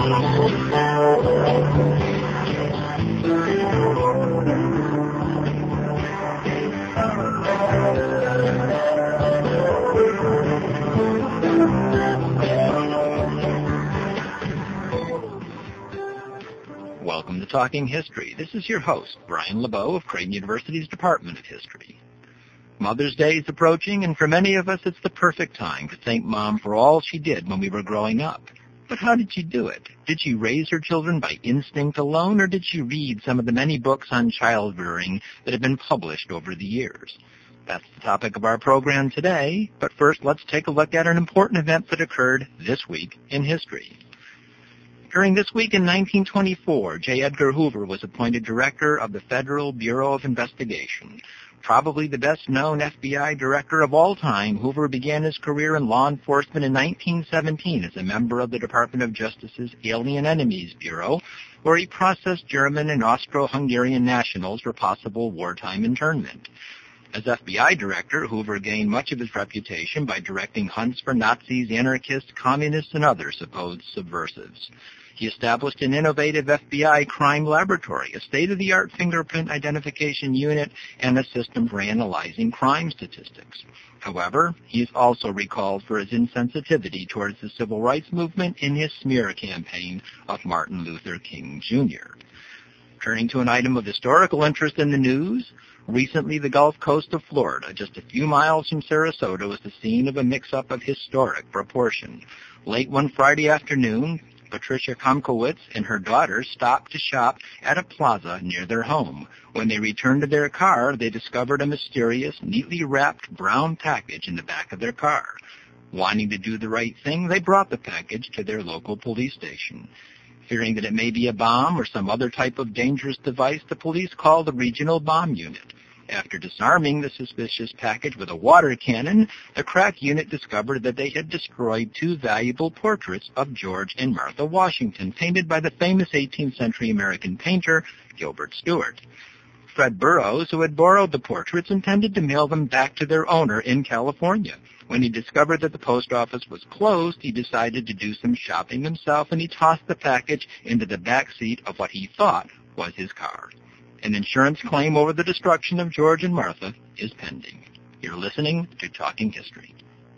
Welcome to Talking History. This is your host, Brian LeBeau of Creighton University's Department of History. Mother's Day is approaching, and for many of us, it's the perfect time to thank Mom for all she did when we were growing up. But how did she do it? Did she raise her children by instinct alone, or did she read some of the many books on child rearing that have been published over the years? That's the topic of our program today, but first let's take a look at an important event that occurred this week in history. During this week in 1924, J. Edgar Hoover was appointed director of the Federal Bureau of Investigation. Probably the best-known FBI director of all time, Hoover began his career in law enforcement in 1917 as a member of the Department of Justice's Alien Enemies Bureau, where he processed German and Austro-Hungarian nationals for possible wartime internment. As FBI director, Hoover gained much of his reputation by directing hunts for Nazis, anarchists, communists, and other supposed subversives. He established an innovative FBI crime laboratory, a state-of-the-art fingerprint identification unit, and a system for analyzing crime statistics. However, he is also recalled for his insensitivity towards the civil rights movement in his smear campaign of Martin Luther King, Jr. Turning to an item of historical interest in the news, recently the Gulf Coast of Florida, just a few miles from Sarasota, was the scene of a mix-up of historic proportion. Late one Friday afternoon, Patricia Komkowitz and her daughter stopped to shop at a plaza near their home. When they returned to their car, they discovered a mysterious, neatly wrapped brown package in the back of their car. Wanting to do the right thing, they brought the package to their local police station. Fearing that it may be a bomb or some other type of dangerous device, the police called the regional bomb unit. After disarming the suspicious package with a water cannon, the crack unit discovered that they had destroyed two valuable portraits of George and Martha Washington, painted by the famous 18th century American painter Gilbert Stuart. Fred Burroughs, who had borrowed the portraits, intended to mail them back to their owner in California. When he discovered that the post office was closed, he decided to do some shopping himself, and he tossed the package into the back seat of what he thought was his car. An insurance claim over the destruction of George and Martha is pending. You're listening to Talking History.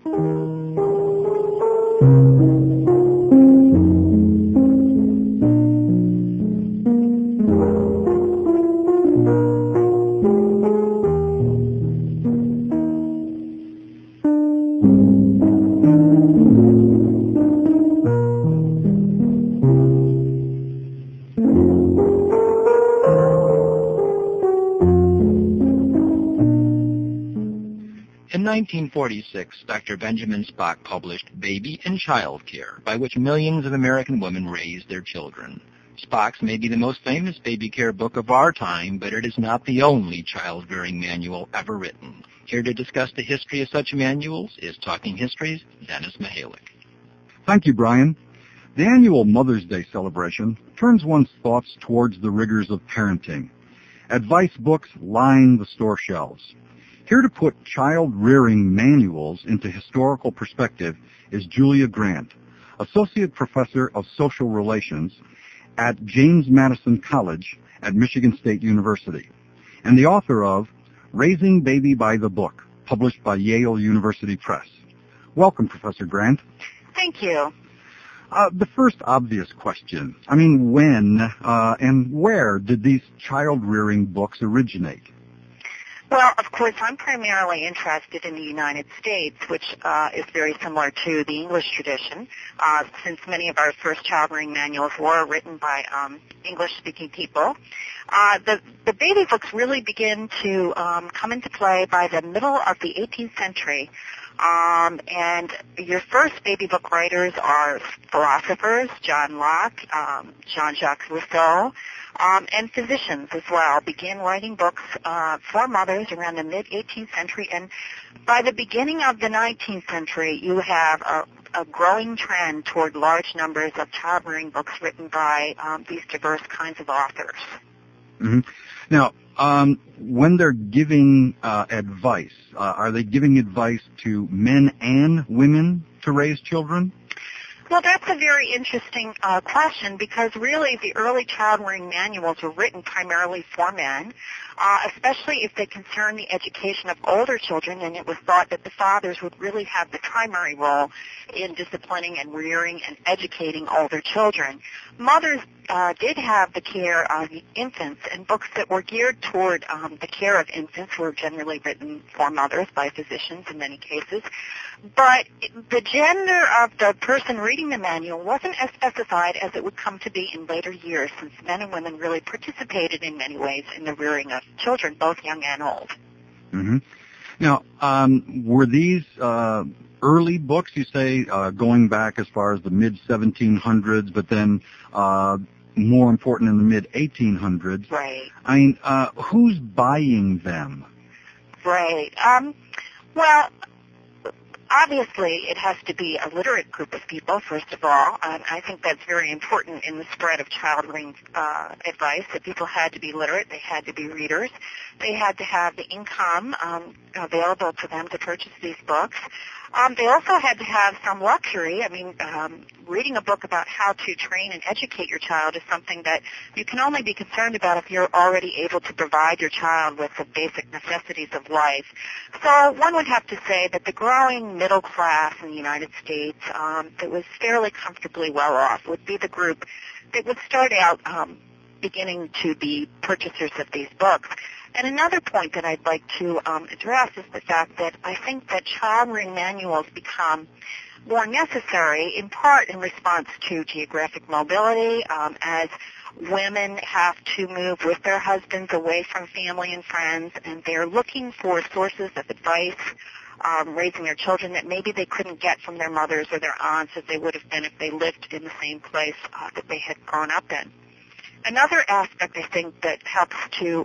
In 1946, Dr. Benjamin Spock published Baby and Child Care, by which millions of American women raised their children. Spock's may be the most famous baby care book of our time, but it is not the only child-rearing manual ever written. Here to discuss the history of such manuals is Talking History's Dennis Mihalik. Thank you, Brian. The annual Mother's Day celebration turns one's thoughts towards the rigors of parenting. Advice books line the store shelves. Here to put child-rearing manuals into historical perspective is Julia Grant, Associate Professor of Social Relations at James Madison College at Michigan State University, and the author of Raising Baby by the Book, published by Yale University Press. Welcome, Professor Grant. Thank you. The first obvious question, when and where did these child-rearing books originate? Well, of course, I'm primarily interested in the United States, which is very similar to the English tradition, since many of our first child-rearing manuals were written by English-speaking people. The baby books really begin to come into play by the middle of the 18th century. And your first baby book writers are philosophers, John Locke, Jean-Jacques Rousseau, and physicians as well began writing books for mothers around the mid-18th century. And by the beginning of the 19th century, you have a growing trend toward large numbers of child-rearing books written by these diverse kinds of authors. Mm-hmm. Now, when they're giving advice, are they giving advice to men and women to raise children? Well, that's a very interesting question because really the early child-rearing manuals were written primarily for men, especially if they concern the education of older children, and it was thought that the fathers would really have the primary role in disciplining and rearing and educating older children. Mothers did have the care of infants, and books that were geared toward the care of infants were generally written for mothers by physicians in many cases. But the gender of the person reading the manual wasn't as specified as it would come to be in later years, since men and women really participated in many ways in the rearing of children, both young and old. Mm-hmm. Now, were these early books, you say, going back as far as the mid-1700s, but then more important in the mid-1800s? Right. I mean, who's buying them? Right. Well, obviously, it has to be a literate group of people, first of all. I think that's very important in the spread of child-rearing advice, that people had to be literate, they had to be readers, they had to have the income available to them to purchase these books. They also had to have some luxury. I mean, reading a book about how to train and educate your child is something that you can only be concerned about if you're already able to provide your child with the basic necessities of life. So one would have to say that the growing middle class in the United States that was fairly comfortably well off would be the group that would start out beginning to be purchasers of these books. And another point that I'd like to address is the fact that I think that child-rearing manuals become more necessary in part in response to geographic mobility, as women have to move with their husbands away from family and friends, and they're looking for sources of advice raising their children that maybe they couldn't get from their mothers or their aunts as they would have been if they lived in the same place that they had grown up in. Another aspect, I think, that helps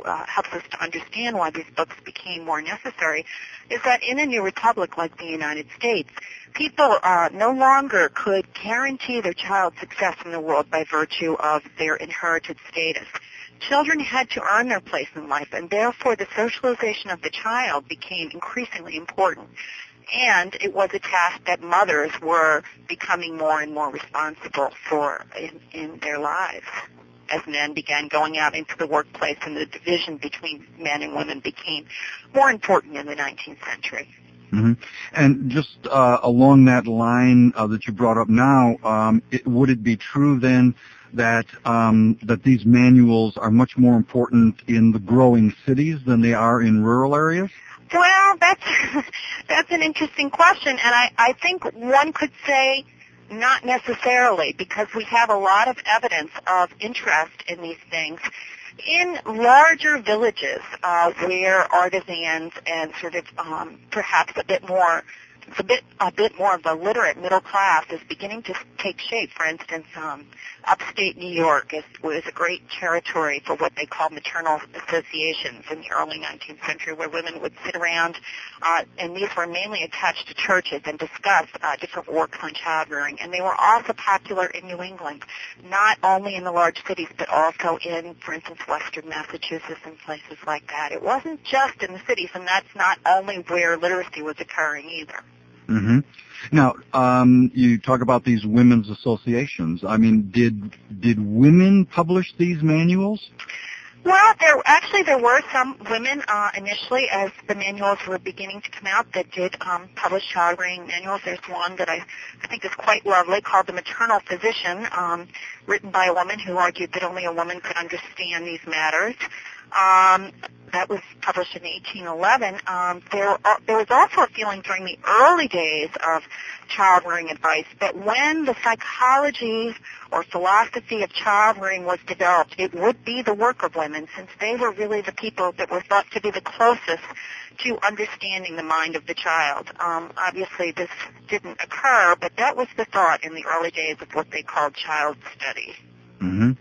us to understand why these books became more necessary is that in a new republic like the United States, people no longer could guarantee their child's success in the world by virtue of their inherited status. Children had to earn their place in life, and therefore the socialization of the child became increasingly important. And it was a task that mothers were becoming more and more responsible for in their lives. As men began going out into the workplace and the division between men and women became more important in the 19th century. Mm-hmm. And just along that line that you brought up now, would it be true then that that these manuals are much more important in the growing cities than they are in rural areas? Well, that's an interesting question, and I think one could say not necessarily, because we have a lot of evidence of interest in these things in larger villages where artisans and sort of perhaps a bit more of a literate middle class is beginning to take shape. For instance, upstate New York was a great territory for what they called maternal associations in the early 19th century, where women would sit around, and these were mainly attached to churches, and discuss different works on child rearing. And they were also popular in New England, not only in the large cities, but also in, for instance, western Massachusetts and places like that. It wasn't just in the cities, and that's not only where literacy was occurring either. Mm-hmm. Now, you talk about these women's associations. I mean, did women publish these manuals? Well, there were some women initially, as the manuals were beginning to come out, that did publish child rearing manuals. There's one that I think is quite lovely called The Maternal Physician, written by a woman who argued that only a woman could understand these matters. That was published in 1811. There was also a feeling during the early days of child rearing advice that when the psychology or philosophy of child rearing was developed, it would be the work of women, since they were really the people that were thought to be the closest to understanding the mind of the child. Obviously, this didn't occur, but that was the thought in the early days of what they called child study. Mm-hmm.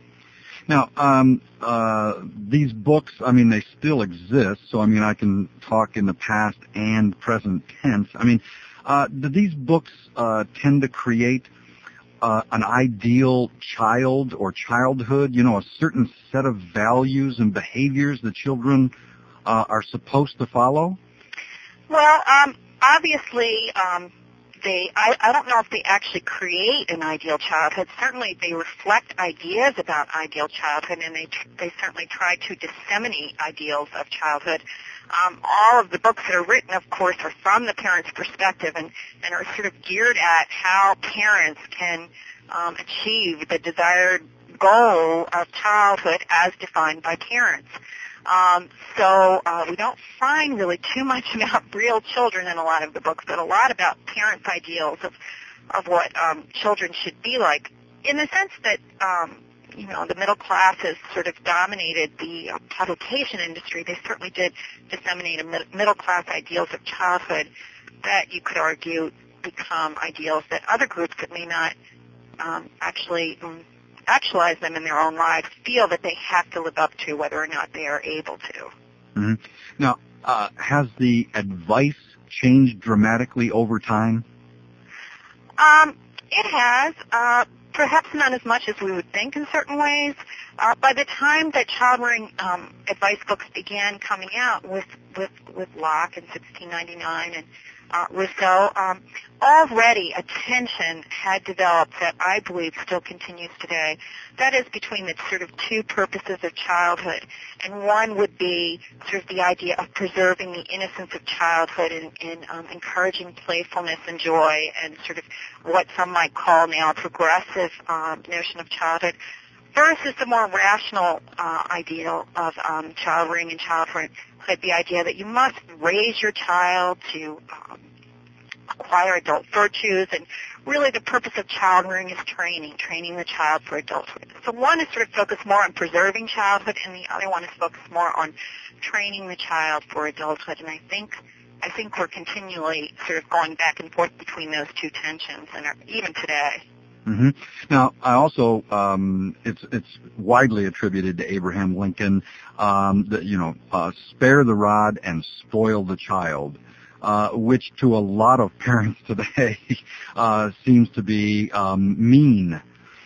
Now, these books, I mean, they still exist, so, I mean, I can talk in the past and present tense. I mean, do these books tend to create an ideal child or childhood, you know, a certain set of values and behaviors that children are supposed to follow? Well, obviously, I don't know if they actually create an ideal childhood. Certainly they reflect ideas about ideal childhood, and they certainly try to disseminate ideals of childhood. All of the books that are written, of course, are from the parent's perspective and are sort of geared at how parents can achieve the desired goal of childhood as defined by parents. So we don't find really too much about real children in a lot of the books, but a lot about parents' ideals of what children should be like, in the sense that the middle class has sort of dominated the publication industry. They certainly did disseminate middle class ideals of childhood that you could argue become ideals that other groups that may not actually actualize them in their own lives feel that they have to live up to, whether or not they are able to. Mm-hmm. Now, has the advice changed dramatically over time? It has, perhaps not as much as we would think in certain ways. By the time that child-rearing advice books began coming out with Locke in 1699 and Rousseau, already a tension had developed that I believe still continues today. That is between the sort of two purposes of childhood. And one would be sort of the idea of preserving the innocence of childhood and encouraging playfulness and joy and sort of what some might call now a progressive notion of childhood, versus the more rational ideal of child rearing and childhood, the idea that you must raise your child to acquire adult virtues, and really the purpose of child rearing is training the child for adulthood. So one is sort of focused more on preserving childhood, and the other one is focused more on training the child for adulthood. And I think we're continually sort of going back and forth between those two tensions, and even today. Mm-hmm. Now, I also, it's widely attributed to Abraham Lincoln, that, spare the rod and spoil the child, which to a lot of parents today, seems to be, mean.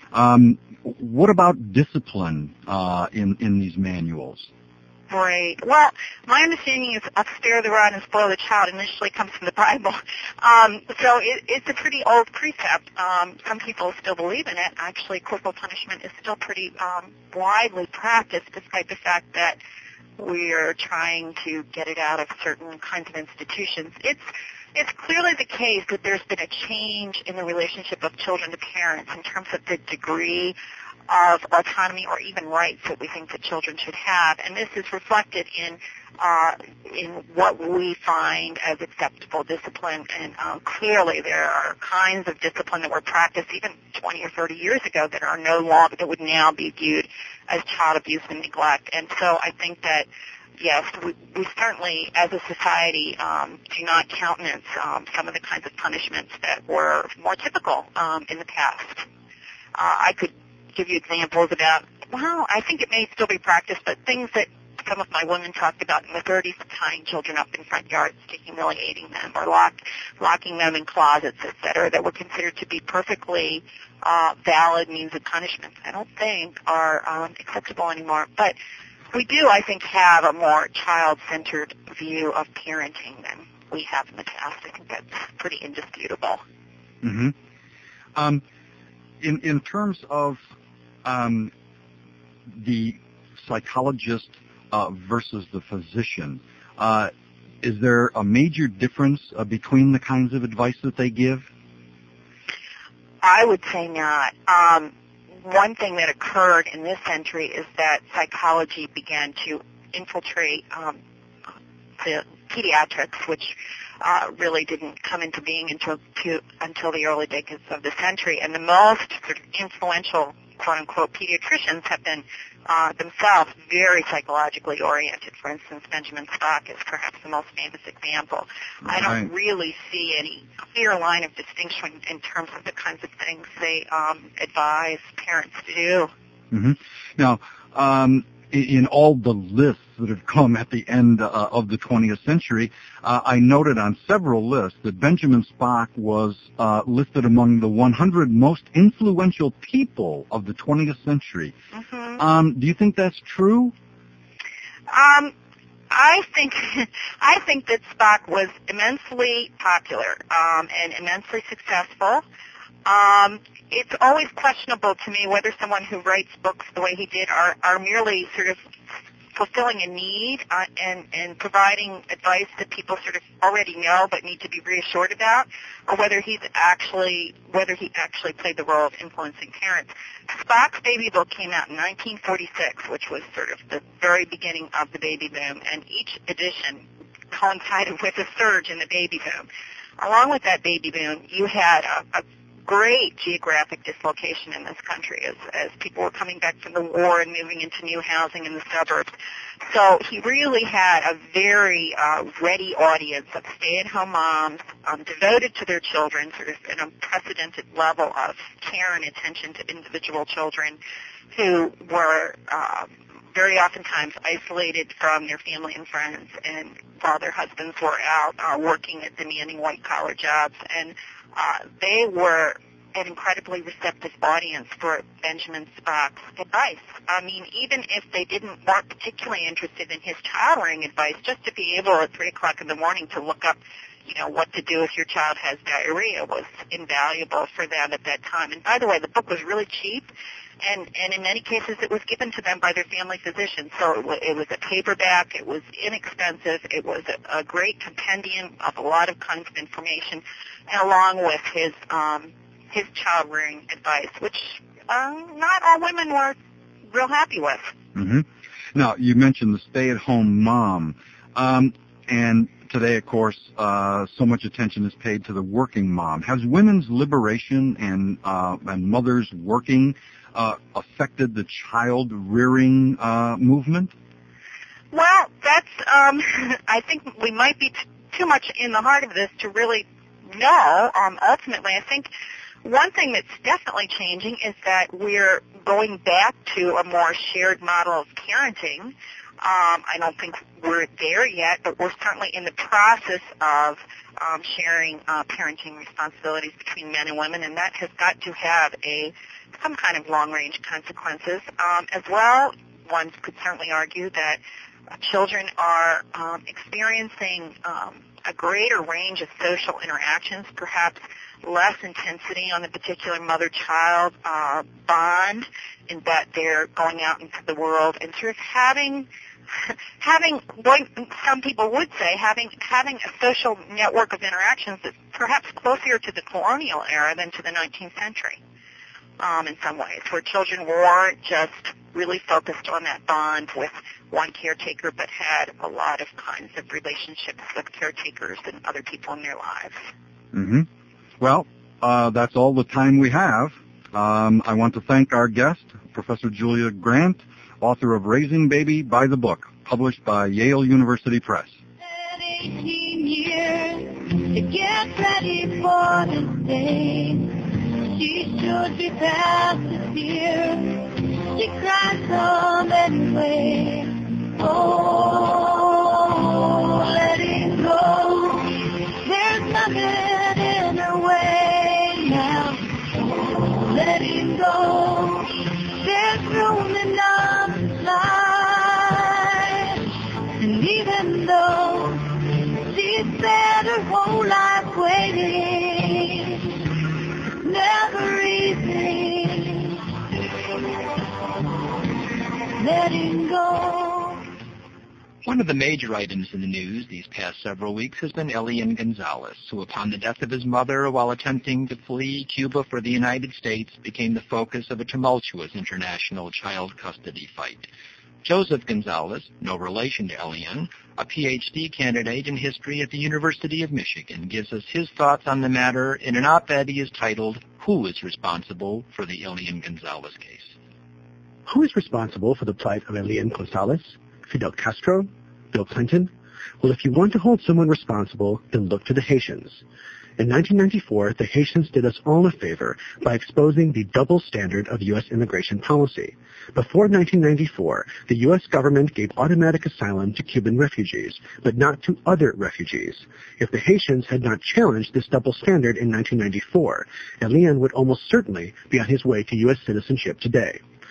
What about discipline, in these manuals? Right. Well, my understanding is spare the rod and spoil the child initially comes from the Bible. So it's a pretty old precept. Some people still believe in it. Actually, corporal punishment is still pretty widely practiced, despite the fact that we're trying to get it out of certain kinds of institutions. It's clearly the case that there's been a change in the relationship of children to parents in terms of the degree of autonomy or even rights that we think that children should have, and this is reflected in what we find as acceptable discipline. And clearly, there are kinds of discipline that were practiced even 20 or 30 years ago that would now be viewed as child abuse and neglect. And so, I think that yes, we certainly, as a society, do not countenance some of the kinds of punishments that were more typical in the past. I could give you examples about, I think it may still be practiced, but things that some of my women talked about in the 30s, tying children up in front yards to humiliating them, or locking them in closets, etc., that were considered to be perfectly valid means of punishment, I don't think are acceptable anymore. But we do, I think, have a more child-centered view of parenting than we have in the past. I think that's pretty indisputable. Mm-hmm. In terms of the psychologist versus the physician, is there a major difference between the kinds of advice that they give? I would say not. One thing that occurred in this century is that psychology began to infiltrate the pediatrics, which really didn't come into being until the early decades of the century. And the most sort of influential, quote-unquote, pediatricians have been themselves very psychologically oriented. For instance, Benjamin Spock is perhaps the most famous example. Right. I don't really see any clear line of distinction in terms of the kinds of things they advise parents to do. Mm-hmm. Now, in all the lists that have come at the end of the 20th century, I noted on several lists that Benjamin Spock was listed among the 100 most influential people of the 20th century. Mm-hmm. Do you think that's true? I think that Spock was immensely popular and immensely successful. It's always questionable to me whether someone who writes books the way he did are merely sort of fulfilling a need and providing advice that people sort of already know but need to be reassured about, or whether he actually played the role of influencing parents. Spock's Baby book came out in 1946, which was sort of the very beginning of the baby boom, and each edition coincided with a surge in the baby boom. Along with that baby boom, you had a great geographic dislocation in this country as people were coming back from the war and moving into new housing in the suburbs. So he really had a very ready audience of stay-at-home moms devoted to their children, sort of an unprecedented level of care and attention to individual children who were very oftentimes isolated from their family and friends, and while their husbands were out working at demanding white-collar jobs. And they were an incredibly receptive audience for Benjamin Spock's advice. I mean, even if they weren't particularly interested in his child-rearing advice, just to be able at 3 o'clock in the morning to look up, what to do if your child has diarrhea was invaluable for them at that time. And by the way, the book was really cheap, and in many cases it was given to them by their family physician. So it was a paperback, it was inexpensive, it was a great compendium of a lot of kinds of information, and along with his child-rearing advice, which not all women were real happy with. Mm-hmm. Now, you mentioned the stay-at-home mom, and today, of course, so much attention is paid to the working mom. Has women's liberation and mothers working affected the child-rearing movement? Well, that's, I think we might be too much in the heart of this to really know. Ultimately, I think one thing that's definitely changing is that we're going back to a more shared model of parenting. I don't think we're there yet, but we're certainly in the process of sharing parenting responsibilities between men and women, and that has got to have some kind of long-range consequences. As well, one could certainly argue that children are experiencing a greater range of social interactions, perhaps less intensity on the particular mother-child bond, in that they're going out into the world and sort of having some people would say having a social network of interactions that's perhaps closer to the colonial era than to the 19th century in some ways, where children weren't just really focused on that bond with one caretaker, but had a lot of kinds of relationships with caretakers and other people in their lives. Mm-hmm. Well, that's all the time we have. I want to thank our guest, Professor Julia Grant, author of Raising Baby by the Book, published by Yale University Press. 18 years to get ready for this day. She should be past this year. She cries some anyway. Oh, let it go. There's nothing in her way now. Let it go. There's room enough inside. And even though she spent her whole life waiting, it's never easy. Letting go. One of the major items in the news these past several weeks has been Elian Gonzalez, who upon the death of his mother while attempting to flee Cuba for the United States became the focus of a tumultuous international child custody fight. Joseph Gonzalez, no relation to Elian, a Ph.D. candidate in history at the University of Michigan, gives us his thoughts on the matter in an op-ed he has titled, "Who is Responsible for the Elian Gonzalez Case?" Who is responsible for the plight of Elian Gonzalez? Fidel Castro? Bill Clinton? Well, if you want to hold someone responsible, then look to the Haitians. In 1994, the Haitians did us all a favor by exposing the double standard of U.S. immigration policy. Before 1994, the U.S. government gave automatic asylum to Cuban refugees, but not to other refugees. If the Haitians had not challenged this double standard in 1994, Elian would almost certainly be on his way to U.S. citizenship today.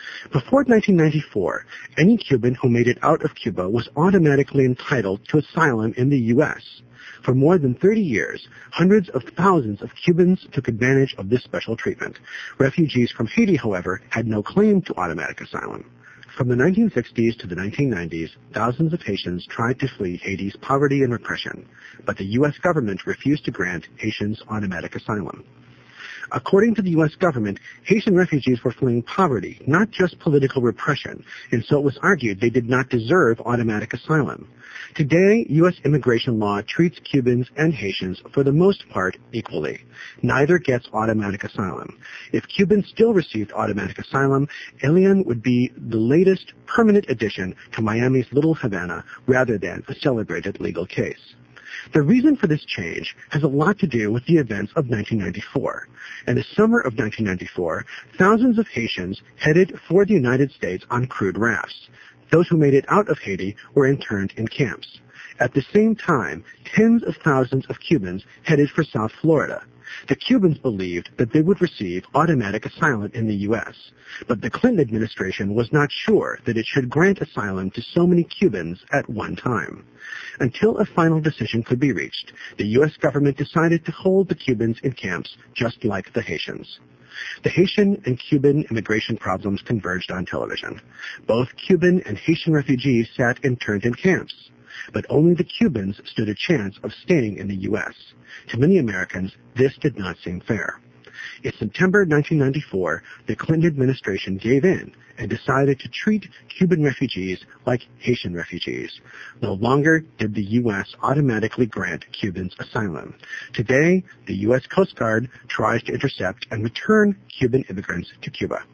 Before 1994, any Cuban who made it out of Cuba was automatically entitled to asylum in the U.S. For more than 30 years, hundreds of thousands of Cubans took advantage of this special treatment. Refugees from Haiti, however, had no claim to automatic asylum. From the 1960s to the 1990s, thousands of Haitians tried to flee Haiti's poverty and repression, but the U.S. government refused to grant Haitians automatic asylum. According to the U.S. government, Haitian refugees were fleeing poverty, not just political repression, and so it was argued they did not deserve automatic asylum. Today, U.S. immigration law treats Cubans and Haitians, for the most part, equally. Neither gets automatic asylum. If Cubans still received automatic asylum, Elian would be the latest permanent addition to Miami's Little Havana rather than a celebrated legal case. The reason for this change has a lot to do with the events of 1994. In the summer of 1994, thousands of Haitians headed for the United States on crude rafts. Those who made it out of Haiti were interned in camps. At the same time, tens of thousands of Cubans headed for South Florida. The Cubans believed that they would receive automatic asylum in the U.S., but the Clinton administration was not sure that it should grant asylum to so many Cubans at one time. Until a final decision could be reached, the U.S. government decided to hold the Cubans in camps just like the Haitians. The Haitian and Cuban immigration problems converged on television. Both Cuban and Haitian refugees sat interned in camps, but only the Cubans stood a chance of staying in the U.S. To many Americans, this did not seem fair. In September 1994, the Clinton administration gave in and decided to treat Cuban refugees like Haitian refugees. No longer did the U.S. automatically grant Cubans asylum. Today, the U.S. Coast Guard tries to intercept and return Cuban immigrants to Cuba.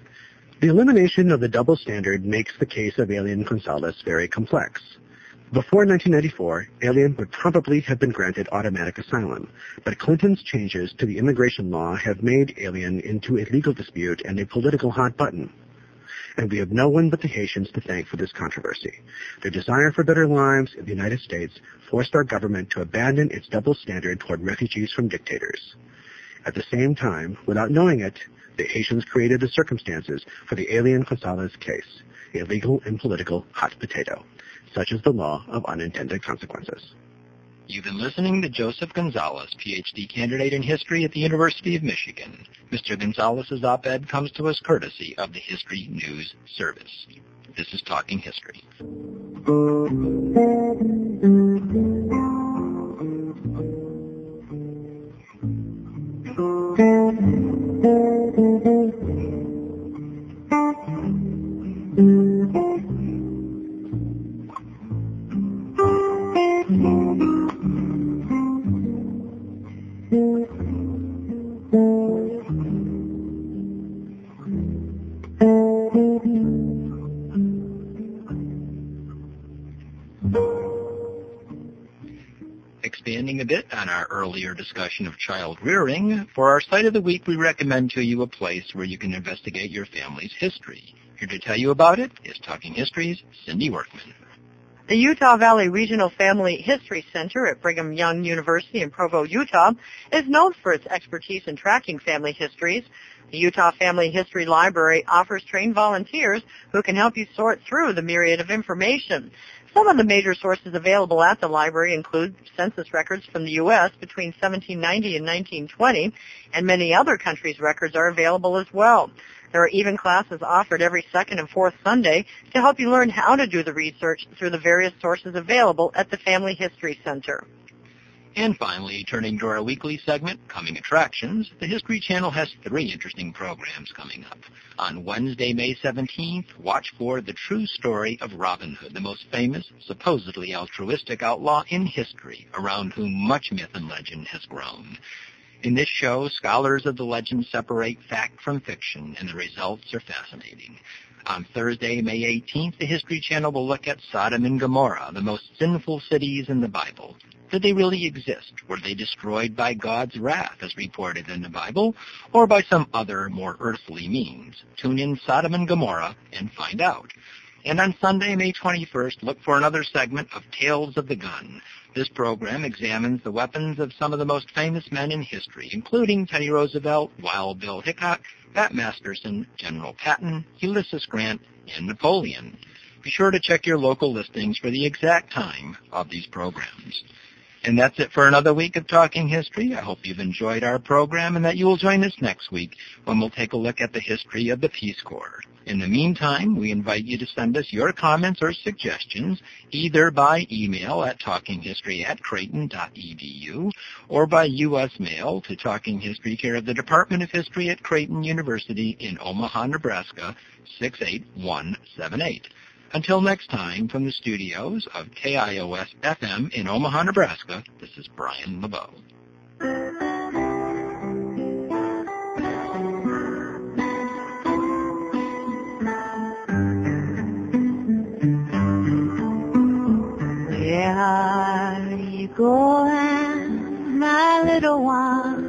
The elimination of the double standard makes the case of Elian Gonzalez very complex. Before 1994, Elian would probably have been granted automatic asylum, but Clinton's changes to the immigration law have made Elian into a legal dispute and a political hot button. And we have no one but the Haitians to thank for this controversy. Their desire for better lives in the United States forced our government to abandon its double standard toward refugees from dictators. At the same time, without knowing it, the Haitians created the circumstances for the Elian Gonzalez case, a legal and political hot potato. Such is the law of unintended consequences. You've been listening to Joseph Gonzalez, Ph.D. candidate in history at the University of Michigan. Mr. Gonzalez's op-ed comes to us courtesy of the History News Service. This is Talking History. Expanding a bit on our earlier discussion of child rearing, for our Site of the Week we recommend to you a place where you can investigate your family's history. Here to tell you about it is Talking History's Cindy Workman. The Utah Valley Regional Family History Center at Brigham Young University in Provo, Utah, is known for its expertise in tracking family histories. The Utah Family History Library offers trained volunteers who can help you sort through the myriad of information. Some of the major sources available at the library include census records from the U.S. between 1790 and 1920, and many other countries' records are available as well. There are even classes offered every second and fourth Sunday to help you learn how to do the research through the various sources available at the Family History Center. And finally, turning to our weekly segment, Coming Attractions, the History Channel has 3 interesting programs coming up. On Wednesday, May 17th, watch for The True Story of Robin Hood, the most famous, supposedly altruistic outlaw in history, around whom much myth and legend has grown. In this show, scholars of the legend separate fact from fiction, and the results are fascinating. On Thursday, May 18th, the History Channel will look at Sodom and Gomorrah, the most sinful cities in the Bible. Did they really exist? Were they destroyed by God's wrath, as reported in the Bible, or by some other, more earthly means? Tune in Sodom and Gomorrah and find out. And on Sunday, May 21st, look for another segment of Tales of the Gun. This program examines the weapons of some of the most famous men in history, including Teddy Roosevelt, Wild Bill Hickok, Pat Masterson, General Patton, Ulysses Grant, and Napoleon. Be sure to check your local listings for the exact time of these programs. And that's it for another week of Talking History. I hope you've enjoyed our program and that you will join us next week when we'll take a look at the history of the Peace Corps. In the meantime, we invite you to send us your comments or suggestions either by email at talkinghistory@creighton.edu or by U.S. mail to Talking History, care of the Department of History at Creighton University in Omaha, Nebraska, 68178. Until next time, from the studios of KIOS-FM in Omaha, Nebraska, this is Brian LeBeau. Where are you going, my little one?